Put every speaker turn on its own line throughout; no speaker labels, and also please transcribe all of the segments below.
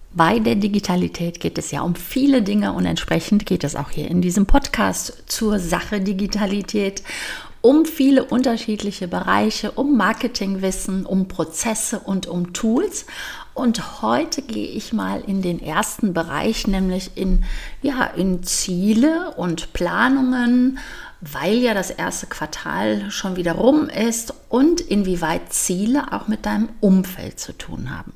Bei der Digitalität geht es ja um viele Dinge und entsprechend geht es auch hier in diesem Podcast zur Sache Digitalität um viele unterschiedliche Bereiche, um Marketingwissen, um Prozesse und um Tools. Und heute gehe ich mal in den ersten Bereich, nämlich in Ziele und Planungen, weil ja das erste Quartal schon wieder rum ist und inwieweit Ziele auch mit deinem Umfeld zu tun haben.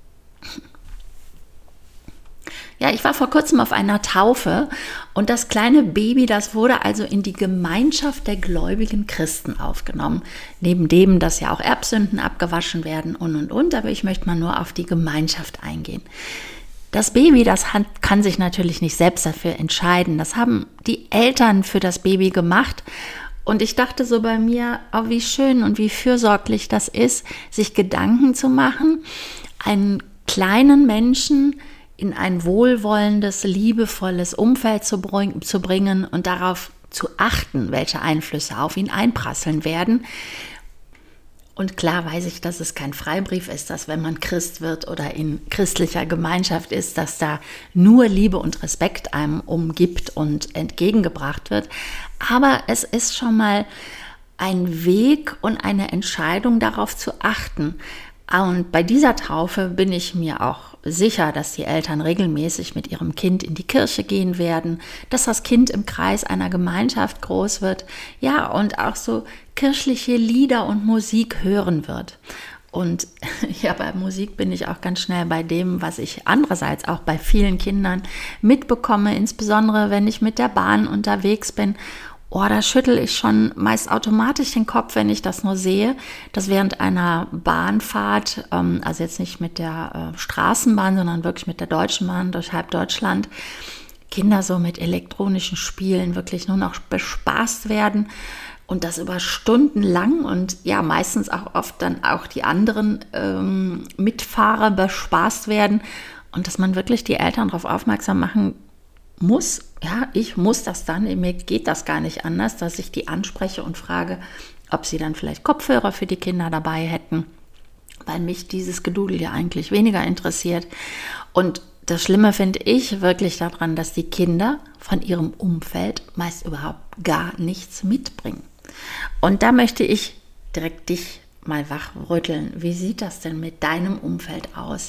Ja, ich war vor kurzem auf einer Taufe und das kleine Baby, das wurde also in die Gemeinschaft der gläubigen Christen aufgenommen. Neben dem, dass ja auch Erbsünden abgewaschen werden und. Aber ich möchte mal nur auf die Gemeinschaft eingehen. Das Baby, kann sich natürlich nicht selbst dafür entscheiden. Das haben die Eltern für das Baby gemacht. Und ich dachte so bei mir, oh, wie schön und wie fürsorglich das ist, sich Gedanken zu machen, einen kleinen Menschen in ein wohlwollendes, liebevolles Umfeld zu bringen und darauf zu achten, welche Einflüsse auf ihn einprasseln werden. Und klar weiß ich, dass es kein Freibrief ist, dass wenn man Christ wird oder in christlicher Gemeinschaft ist, dass da nur Liebe und Respekt einem umgibt und entgegengebracht wird. Aber es ist schon mal ein Weg und eine Entscheidung, darauf zu achten. Und bei dieser Taufe bin ich mir auch sicher, dass die Eltern regelmäßig mit ihrem Kind in die Kirche gehen werden, dass das Kind im Kreis einer Gemeinschaft groß wird, ja, und auch so kirchliche Lieder und Musik hören wird. Und ja, bei Musik bin ich auch ganz schnell bei dem, was ich andererseits auch bei vielen Kindern mitbekomme, insbesondere wenn ich mit der Bahn unterwegs bin. Oh, da schüttel ich schon meist automatisch den Kopf, wenn ich das nur sehe, dass während einer Bahnfahrt, also jetzt nicht mit der Straßenbahn, sondern wirklich mit der Deutschen Bahn durch halb Deutschland, Kinder so mit elektronischen Spielen wirklich nur noch bespaßt werden und das über Stunden lang und ja, meistens auch oft dann auch die anderen Mitfahrer bespaßt werden und dass man wirklich die Eltern darauf aufmerksam machen muss, ja, ich muss das dann, mir geht das gar nicht anders, dass ich die anspreche und frage, ob sie dann vielleicht Kopfhörer für die Kinder dabei hätten, weil mich dieses Gedudel ja eigentlich weniger interessiert. Und das Schlimme finde ich wirklich daran, dass die Kinder von ihrem Umfeld meist überhaupt gar nichts mitbringen. Und da möchte ich direkt dich mal wachrütteln. Wie sieht das denn mit deinem Umfeld aus?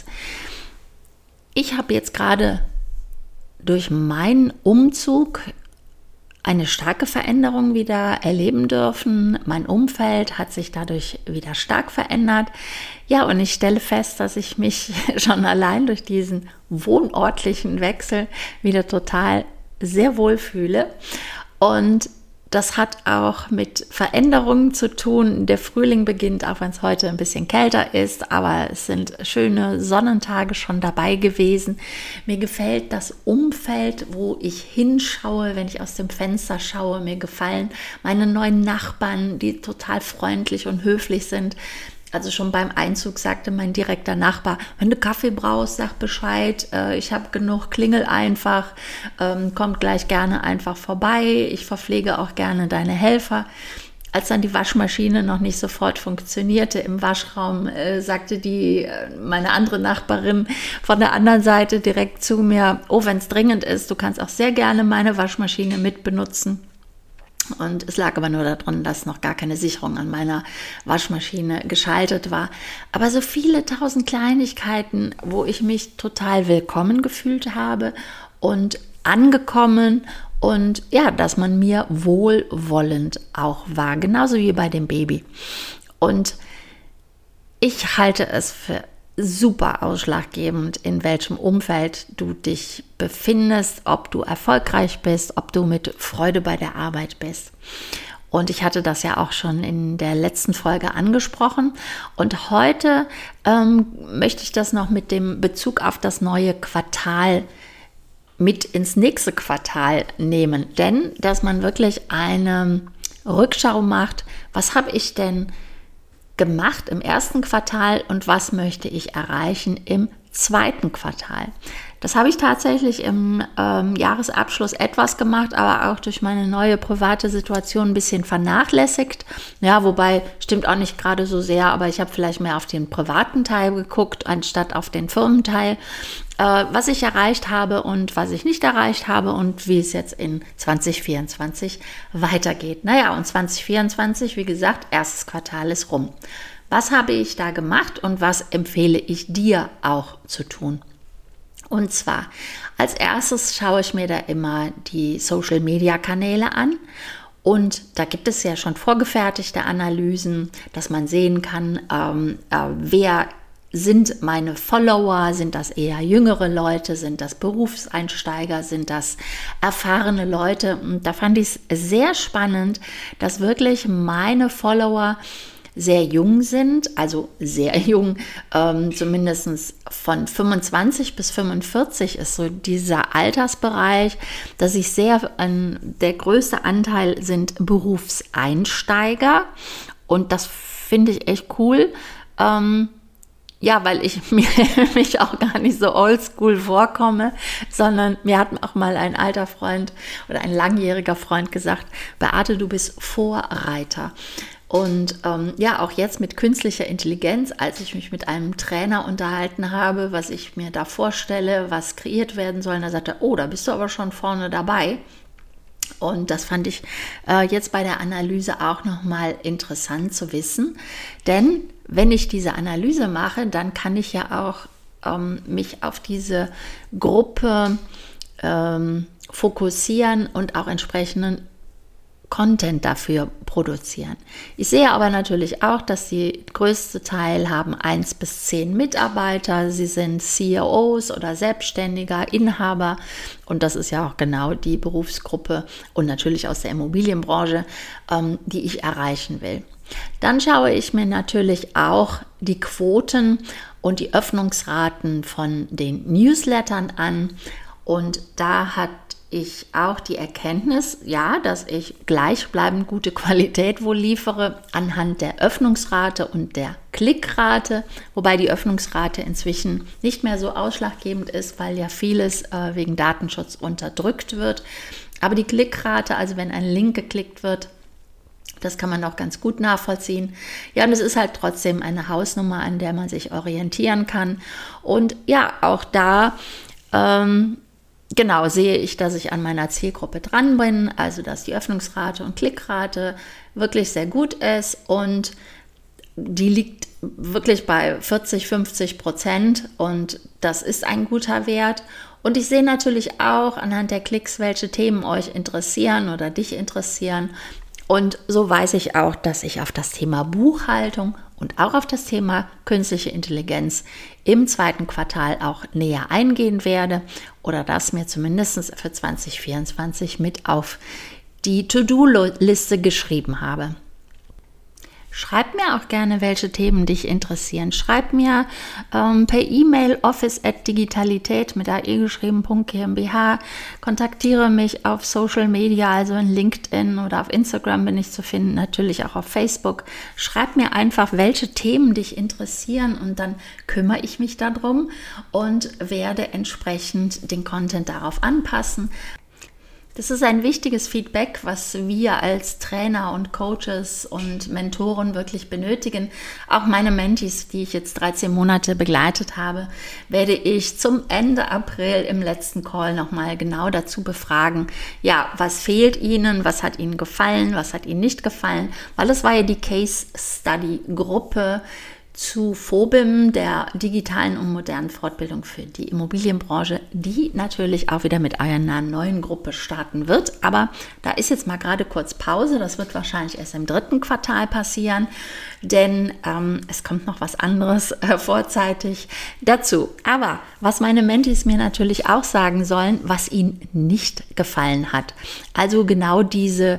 Ich habe jetzt gerade durch meinen Umzug eine starke Veränderung wieder erleben dürfen. Mein Umfeld hat sich dadurch wieder stark verändert. Ja, und ich stelle fest, dass ich mich schon allein durch diesen wohnortlichen Wechsel wieder total sehr wohl fühle. Und das hat auch mit Veränderungen zu tun. Der Frühling beginnt, auch wenn es heute ein bisschen kälter ist, aber es sind schöne Sonnentage schon dabei gewesen. Mir gefällt das Umfeld, wo ich hinschaue, wenn ich aus dem Fenster schaue. Mir gefallen meine neuen Nachbarn, die total freundlich und höflich sind. Also schon beim Einzug sagte mein direkter Nachbar, wenn du Kaffee brauchst, sag Bescheid, ich habe genug, klingel einfach, kommt gleich gerne einfach vorbei, ich verpflege auch gerne deine Helfer. Als dann die Waschmaschine noch nicht sofort funktionierte im Waschraum, sagte meine andere Nachbarin von der anderen Seite direkt zu mir, oh, wenn es dringend ist, du kannst auch sehr gerne meine Waschmaschine mitbenutzen. Und es lag aber nur daran, dass noch gar keine Sicherung an meiner Waschmaschine geschaltet war. Aber so viele tausend Kleinigkeiten, wo ich mich total willkommen gefühlt habe und angekommen und ja, dass man mir wohlwollend auch war, genauso wie bei dem Baby. Und ich halte es für super ausschlaggebend, in welchem Umfeld du dich befindest, ob du erfolgreich bist, ob du mit Freude bei der Arbeit bist. Und ich hatte das ja auch schon in der letzten Folge angesprochen. Und heute möchte ich das noch mit dem Bezug auf das neue Quartal mit ins nächste Quartal nehmen. Denn, dass man wirklich eine Rückschau macht, was habe ich denn gemacht im ersten Quartal und was möchte ich erreichen im zweiten Quartal. Das habe ich tatsächlich im Jahresabschluss etwas gemacht, aber auch durch meine neue private Situation ein bisschen vernachlässigt. Ja, wobei stimmt auch nicht gerade so sehr, aber ich habe vielleicht mehr auf den privaten Teil geguckt, anstatt auf den Firmenteil, was ich erreicht habe und was ich nicht erreicht habe und wie es jetzt in 2024 weitergeht. Naja, und 2024, wie gesagt, erstes Quartal ist rum. Was habe ich da gemacht und was empfehle ich dir auch zu tun? Und zwar, als erstes schaue ich mir da immer die Social-Media-Kanäle an und da gibt es ja schon vorgefertigte Analysen, dass man sehen kann, wer sind meine Follower, sind das eher jüngere Leute, sind das Berufseinsteiger, sind das erfahrene Leute. Und da fand ich es sehr spannend, dass wirklich meine Follower sehr jung sind, also sehr jung, zumindest von 25 bis 45 ist so dieser Altersbereich, dass ich der größte Anteil sind Berufseinsteiger und das finde ich echt cool, ja, weil ich mich auch gar nicht so oldschool vorkomme, sondern mir hat auch mal ein alter Freund oder ein langjähriger Freund gesagt, Beate, du bist Vorreiter. Und ja, auch jetzt mit künstlicher Intelligenz, als ich mich mit einem Trainer unterhalten habe, was ich mir da vorstelle, was kreiert werden soll, da sagte er, oh, da bist du aber schon vorne dabei. Und das fand ich jetzt bei der Analyse auch nochmal interessant zu wissen. Denn wenn ich diese Analyse mache, dann kann ich ja auch mich auf diese Gruppe fokussieren und auch entsprechenden Content dafür produzieren. Ich sehe aber natürlich auch, dass die größte Teil haben 1 bis 10 Mitarbeiter. Sie sind CEOs oder Selbstständiger, Inhaber und das ist ja auch genau die Berufsgruppe und natürlich aus der Immobilienbranche, die ich erreichen will. Dann schaue ich mir natürlich auch die Quoten und die Öffnungsraten von den Newslettern an und da hat ich auch die Erkenntnis, ja, dass ich gleichbleibend gute Qualität wohl liefere anhand der Öffnungsrate und der Klickrate, wobei die Öffnungsrate inzwischen nicht mehr so ausschlaggebend ist, weil ja vieles wegen Datenschutz unterdrückt wird. Aber die Klickrate, also wenn ein Link geklickt wird, das kann man auch ganz gut nachvollziehen. Ja, und es ist halt trotzdem eine Hausnummer, an der man sich orientieren kann. Und ja, auch da genau, sehe ich, dass ich an meiner Zielgruppe dran bin, also dass die Öffnungsrate und Klickrate wirklich sehr gut ist und die liegt wirklich bei 40-50% und das ist ein guter Wert. Und ich sehe natürlich auch anhand der Klicks, welche Themen euch interessieren oder dich interessieren. Und so weiß ich auch, dass ich auf das Thema Buchhaltung und auch auf das Thema künstliche Intelligenz im zweiten Quartal auch näher eingehen werde oder das mir zumindest für 2024 mit auf die To-Do-Liste geschrieben habe. Schreib mir auch gerne, welche Themen dich interessieren. Schreib mir per E-Mail office@digitalität mit AE geschrieben.gmbH. Kontaktiere mich auf Social Media, also in LinkedIn oder auf Instagram bin ich zu finden, natürlich auch auf Facebook. Schreib mir einfach, welche Themen dich interessieren und dann kümmere ich mich darum und werde entsprechend den Content darauf anpassen. Das ist ein wichtiges Feedback, was wir als Trainer und Coaches und Mentoren wirklich benötigen. Auch meine Mentees, die ich jetzt 13 Monate begleitet habe, werde ich zum Ende April im letzten Call nochmal genau dazu befragen, ja, was fehlt Ihnen, was hat Ihnen gefallen, was hat Ihnen nicht gefallen, weil es war ja die Case Study Gruppe zu FOBIM, der digitalen und modernen Fortbildung für die Immobilienbranche, die natürlich auch wieder mit einer neuen Gruppe starten wird. Aber da ist jetzt mal gerade kurz Pause. Das wird wahrscheinlich erst im 3. Quartal passieren, denn es kommt noch was anderes vorzeitig dazu. Aber was meine Mentees mir natürlich auch sagen sollen, was ihnen nicht gefallen hat. Also genau diese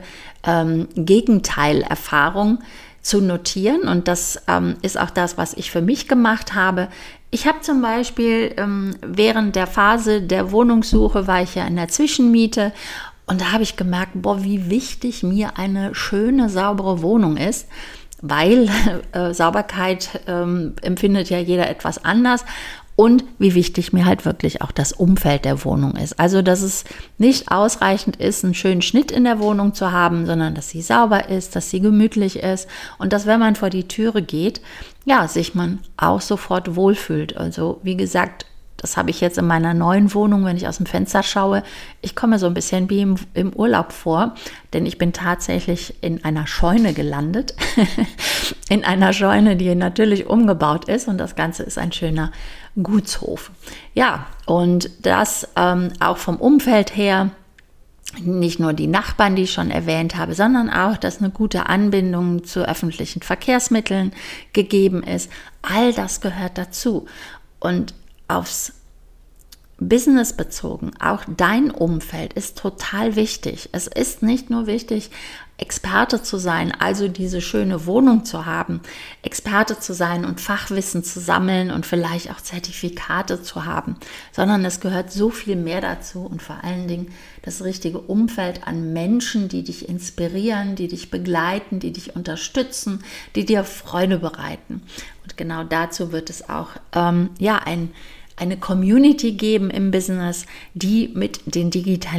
Gegenteilerfahrung zu notieren und das ist auch das, was ich für mich gemacht habe. Ich habe zum Beispiel während der Phase der Wohnungssuche war ich ja in der Zwischenmiete und da habe ich gemerkt, boah, wie wichtig mir eine schöne, saubere Wohnung ist, weil Sauberkeit empfindet ja jeder etwas anders. und wie wichtig mir halt wirklich auch das Umfeld der Wohnung ist. Also, dass es nicht ausreichend ist, einen schönen Schnitt in der Wohnung zu haben, sondern dass sie sauber ist, dass sie gemütlich ist und dass, wenn man vor die Türe geht, ja, sich man auch sofort wohlfühlt. Also, wie gesagt, das habe ich jetzt in meiner neuen Wohnung, wenn ich aus dem Fenster schaue. Ich komme so ein bisschen wie im Urlaub vor, denn ich bin tatsächlich in einer Scheune gelandet. In einer Scheune, die natürlich umgebaut ist, und das Ganze ist ein schöner Gutshof. Ja, und das auch vom Umfeld her, nicht nur die Nachbarn, die ich schon erwähnt habe, sondern auch, dass eine gute Anbindung zu öffentlichen Verkehrsmitteln gegeben ist. All das gehört dazu. Und aufs Business bezogen, auch dein Umfeld ist total wichtig. Es ist nicht nur wichtig, Experte zu sein, also diese schöne Wohnung zu haben, Experte zu sein und Fachwissen zu sammeln und vielleicht auch Zertifikate zu haben, sondern es gehört so viel mehr dazu und vor allen Dingen das richtige Umfeld an Menschen, die dich inspirieren, die dich begleiten, die dich unterstützen, die dir Freude bereiten. Und genau dazu wird es auch eine Community geben im Business, die mit den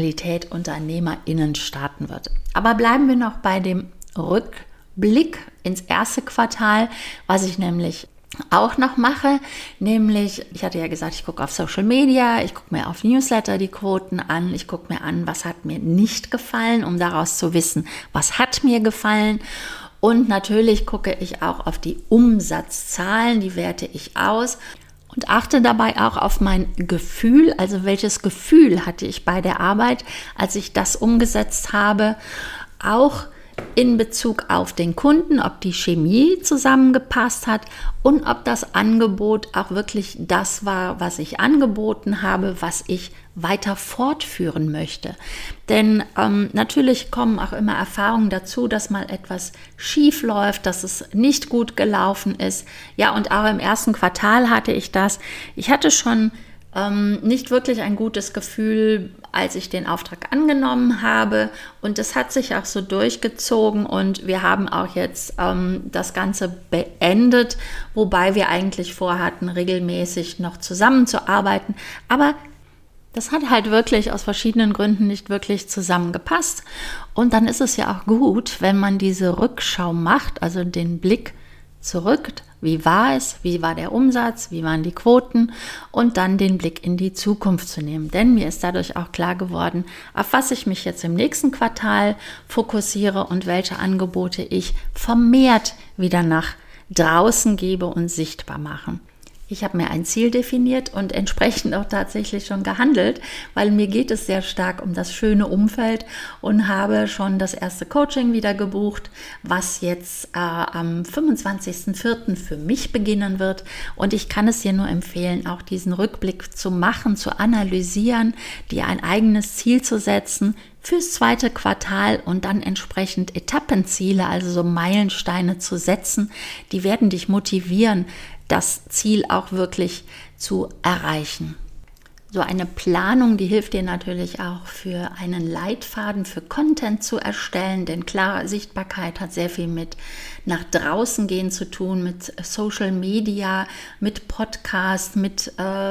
Digitalität-UnternehmerInnen starten wird. Aber bleiben wir noch bei dem Rückblick ins erste Quartal, was ich nämlich auch noch mache, nämlich, ich hatte ja gesagt, ich gucke auf Social Media, ich gucke mir auf Newsletter die Quoten an, ich gucke mir an, was hat mir nicht gefallen, um daraus zu wissen, was hat mir gefallen. Und natürlich gucke ich auch auf die Umsatzzahlen, die werte ich aus. Und achte dabei auch auf mein Gefühl, also welches Gefühl hatte ich bei der Arbeit, als ich das umgesetzt habe, auch in Bezug auf den Kunden, ob die Chemie zusammengepasst hat und ob das Angebot auch wirklich das war, was ich angeboten habe, was ich weiter fortführen möchte. Denn natürlich kommen auch immer Erfahrungen dazu, dass mal etwas schief läuft, dass es nicht gut gelaufen ist. Ja, und auch im ersten Quartal hatte ich das. Ich hatte schon nicht wirklich ein gutes Gefühl, als ich den Auftrag angenommen habe, und das hat sich auch so durchgezogen und wir haben auch jetzt das Ganze beendet, wobei wir eigentlich vorhatten, regelmäßig noch zusammenzuarbeiten, aber das hat halt wirklich aus verschiedenen Gründen nicht wirklich zusammengepasst. Und dann ist es ja auch gut, wenn man diese Rückschau macht, also den Blick zurück, wie war es, wie war der Umsatz, wie waren die Quoten, und dann den Blick in die Zukunft zu nehmen. Denn mir ist dadurch auch klar geworden, auf was ich mich jetzt im nächsten Quartal fokussiere und welche Angebote ich vermehrt wieder nach draußen gebe und sichtbar mache. Ich habe mir ein Ziel definiert und entsprechend auch tatsächlich schon gehandelt, weil mir geht es sehr stark um das schöne Umfeld und habe schon das erste Coaching wieder gebucht, was jetzt am 25.04. für mich beginnen wird. Und ich kann es dir nur empfehlen, auch diesen Rückblick zu machen, zu analysieren, dir ein eigenes Ziel zu setzen fürs zweite Quartal und dann entsprechend Etappenziele, also so Meilensteine zu setzen. Die werden dich motivieren, das Ziel auch wirklich zu erreichen. So eine Planung, die hilft dir natürlich auch für einen Leitfaden für Content zu erstellen, denn klar, Sichtbarkeit hat sehr viel mit nach draußen gehen zu tun, mit Social Media, mit Podcast, mit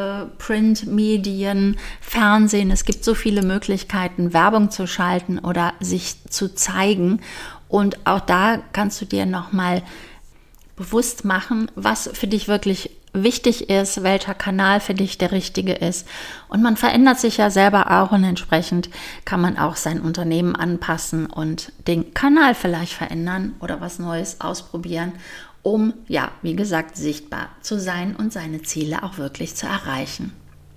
Printmedien, Fernsehen. Es gibt so viele Möglichkeiten, Werbung zu schalten oder sich zu zeigen, und auch da kannst du dir nochmal bewusst machen, was für dich wirklich wichtig ist, welcher Kanal für dich der richtige ist. Und man verändert sich ja selber auch, und entsprechend kann man auch sein Unternehmen anpassen und den Kanal vielleicht verändern oder was Neues ausprobieren, um, ja, wie gesagt, sichtbar zu sein und seine Ziele auch wirklich zu erreichen.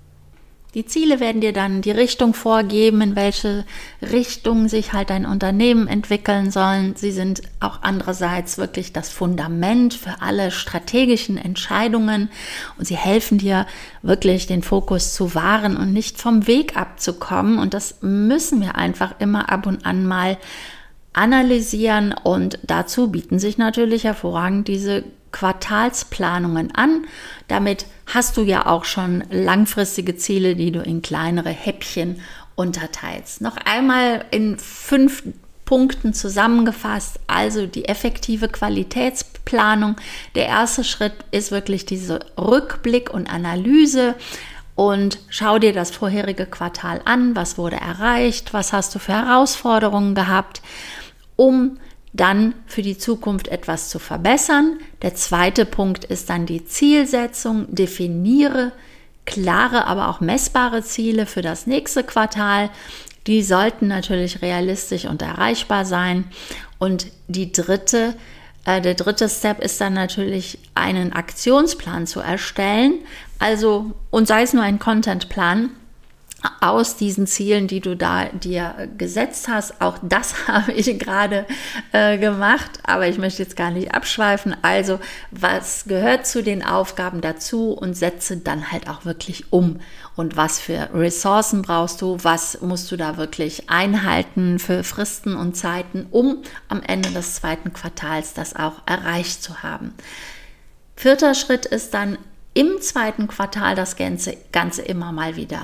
Die Ziele werden dir dann die Richtung vorgeben, in welche Richtung sich halt dein Unternehmen entwickeln sollen. Sie sind auch andererseits wirklich das Fundament für alle strategischen Entscheidungen, und sie helfen dir wirklich, den Fokus zu wahren und nicht vom Weg abzukommen. Und das müssen wir einfach immer ab und an mal analysieren, und dazu bieten sich natürlich hervorragend diese Quartalsplanungen an. Damit hast du ja auch schon langfristige Ziele, die du in kleinere Häppchen unterteilst. Noch einmal in 5 Punkten zusammengefasst, also die effektive Qualitätsplanung. Der erste Schritt ist wirklich diese Rückblick und Analyse und schau dir das vorherige Quartal an, was wurde erreicht, was hast du für Herausforderungen gehabt, um dann für die Zukunft etwas zu verbessern. Der zweite Punkt ist dann die Zielsetzung. Definiere klare, aber auch messbare Ziele für das nächste Quartal. Die sollten natürlich realistisch und erreichbar sein. Und der dritte Step ist dann natürlich, einen Aktionsplan zu erstellen. Also, und sei es nur ein Contentplan aus diesen Zielen, die du da dir gesetzt hast. Auch das habe ich gerade gemacht, aber ich möchte jetzt gar nicht abschweifen. Also, was gehört zu den Aufgaben dazu und setze dann halt auch wirklich um. Und was für Ressourcen brauchst du? Was musst du da wirklich einhalten für Fristen und Zeiten, um am Ende des zweiten Quartals das auch erreicht zu haben? Vierter Schritt ist dann im zweiten Quartal das Ganze immer mal wieder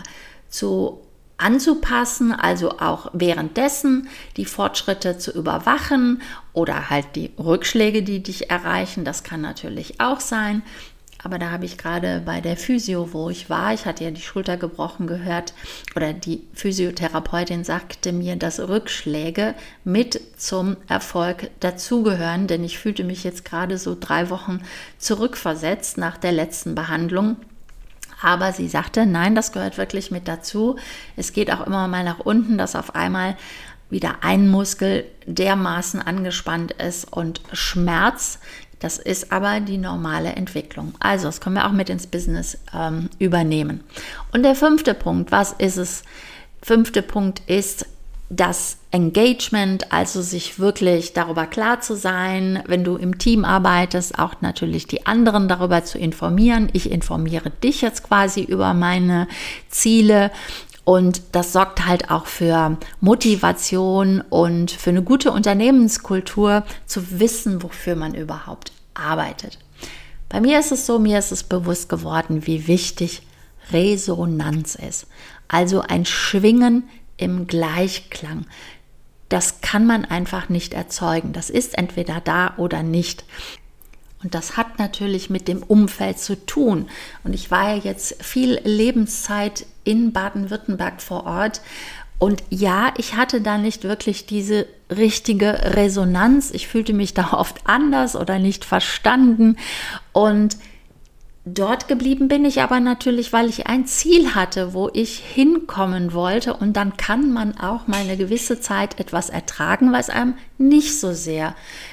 anzupassen, also auch währenddessen die Fortschritte zu überwachen oder halt die Rückschläge, die dich erreichen. Das kann natürlich auch sein. Aber da habe ich gerade bei der Physio, wo ich war, ich hatte ja die Schulter gebrochen, gehört, oder die Physiotherapeutin sagte mir, dass Rückschläge mit zum Erfolg dazugehören, denn ich fühlte mich jetzt gerade so 3 Wochen zurückversetzt nach der letzten Behandlung. Aber sie sagte, nein, das gehört wirklich mit dazu. Es geht auch immer mal nach unten, dass auf einmal wieder ein Muskel dermaßen angespannt ist und Schmerz. Das ist aber die normale Entwicklung. Also das können wir auch mit ins Business übernehmen. Und der fünfte Punkt, was ist es? Fünfte Punkt ist das Engagement, also sich wirklich darüber klar zu sein, wenn du im Team arbeitest, auch natürlich die anderen darüber zu informieren. Ich informiere dich jetzt quasi über meine Ziele und das sorgt halt auch für Motivation und für eine gute Unternehmenskultur, zu wissen, wofür man überhaupt arbeitet. Bei mir ist es so, mir ist es bewusst geworden, wie wichtig Resonanz ist. Also ein Schwingen im Gleichklang. Das kann man einfach nicht erzeugen. Das ist entweder da oder nicht. Und das hat natürlich mit dem Umfeld zu tun. Und ich war ja jetzt viel Lebenszeit in Baden-Württemberg vor Ort. Und ja, ich hatte da nicht wirklich diese richtige Resonanz. Ich fühlte mich da oft anders oder nicht verstanden. Und dort geblieben bin ich aber natürlich, weil ich ein Ziel hatte, wo ich hinkommen wollte. Und dann kann man auch mal eine gewisse Zeit etwas ertragen, was einem nicht so sehr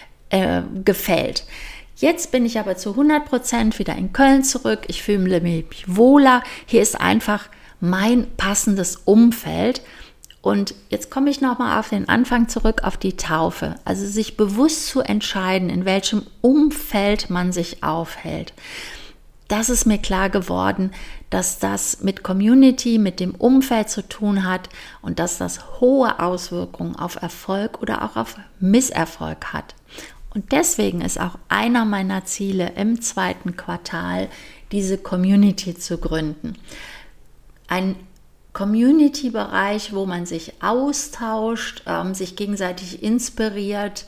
gefällt. Jetzt bin ich aber zu 100% wieder in Köln zurück. Ich fühle mich wohler. Hier ist einfach mein passendes Umfeld. Und jetzt komme ich nochmal auf den Anfang zurück, auf die Taufe. Also sich bewusst zu entscheiden, in welchem Umfeld man sich aufhält. Das ist mir klar geworden, dass das mit Community, mit dem Umfeld zu tun hat und dass das hohe Auswirkungen auf Erfolg oder auch auf Misserfolg hat. Und deswegen ist auch einer meiner Ziele im zweiten Quartal, diese Community zu gründen. Ein Community-Bereich, wo man sich austauscht, sich gegenseitig inspiriert,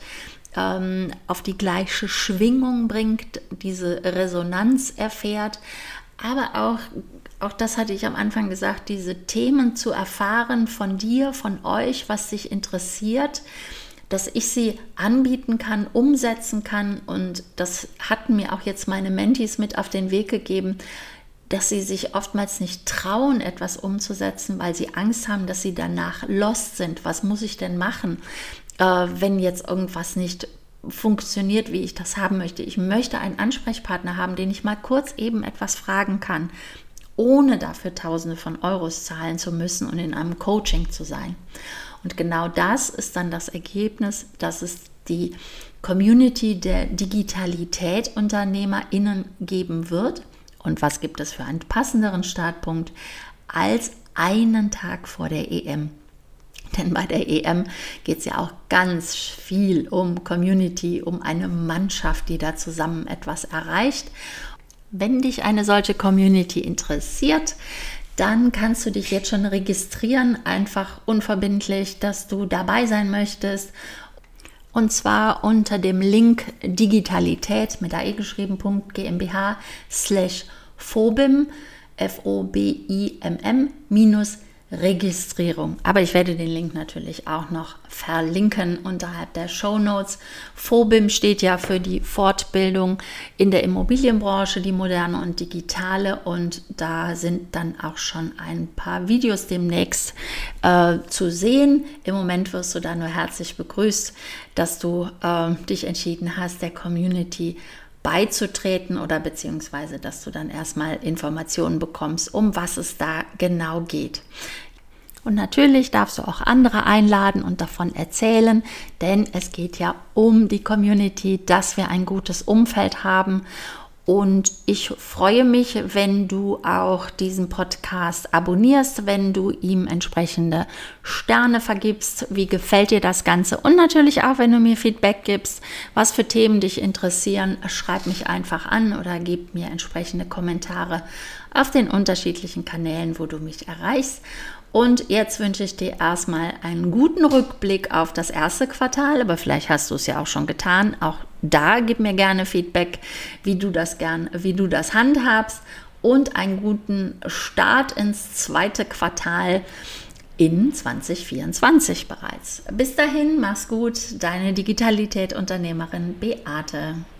auf die gleiche Schwingung bringt, diese Resonanz erfährt, aber auch das hatte ich am Anfang gesagt, diese Themen zu erfahren von dir, von euch, was dich interessiert, dass ich sie anbieten kann, umsetzen kann, und das hatten mir auch jetzt meine Mentees mit auf den Weg gegeben, dass sie sich oftmals nicht trauen, etwas umzusetzen, weil sie Angst haben, dass sie danach lost sind. Was muss ich denn machen, wenn jetzt irgendwas nicht funktioniert, wie ich das haben möchte? Ich möchte einen Ansprechpartner haben, den ich mal kurz eben etwas fragen kann, ohne dafür Tausende von Euros zahlen zu müssen und in einem Coaching zu sein. Und genau das ist dann das Ergebnis, dass es die Community der Digitalität-UnternehmerInnen geben wird. Und was gibt es für einen passenderen Startpunkt als einen Tag vor der EM? Denn bei der EM geht es ja auch ganz viel um Community, um eine Mannschaft, die da zusammen etwas erreicht. Wenn dich eine solche Community interessiert, dann kannst du dich jetzt schon registrieren, einfach unverbindlich, dass du dabei sein möchtest. Und zwar unter dem Link Digitalität mit AE geschrieben, .gmbh/FOBIM, FOBIMM Registrierung. Aber ich werde den Link natürlich auch noch verlinken unterhalb der Shownotes. FOBIM steht ja für die Fortbildung in der Immobilienbranche, die moderne und digitale. Und da sind dann auch schon ein paar Videos demnächst zu sehen. Im Moment wirst du da nur herzlich begrüßt, dass du dich entschieden hast, der Community beizutreten oder beziehungsweise, dass du dann erstmal Informationen bekommst, um was es da genau geht. Und natürlich darfst du auch andere einladen und davon erzählen, denn es geht ja um die Community, dass wir ein gutes Umfeld haben. Und ich freue mich, wenn du auch diesen Podcast abonnierst, wenn du ihm entsprechende Sterne vergibst. Wie gefällt dir das Ganze? Und natürlich auch, wenn du mir Feedback gibst, was für Themen dich interessieren, schreib mich einfach an oder gib mir entsprechende Kommentare auf den unterschiedlichen Kanälen, wo du mich erreichst. Und jetzt wünsche ich dir erstmal einen guten Rückblick auf das erste Quartal, aber vielleicht hast du es ja auch schon getan. Auch da gib mir gerne Feedback, wie du das handhabst, und einen guten Start ins zweite Quartal in 2024 bereits. Bis dahin, mach's gut, deine Digitalität-Unternehmerin Beate.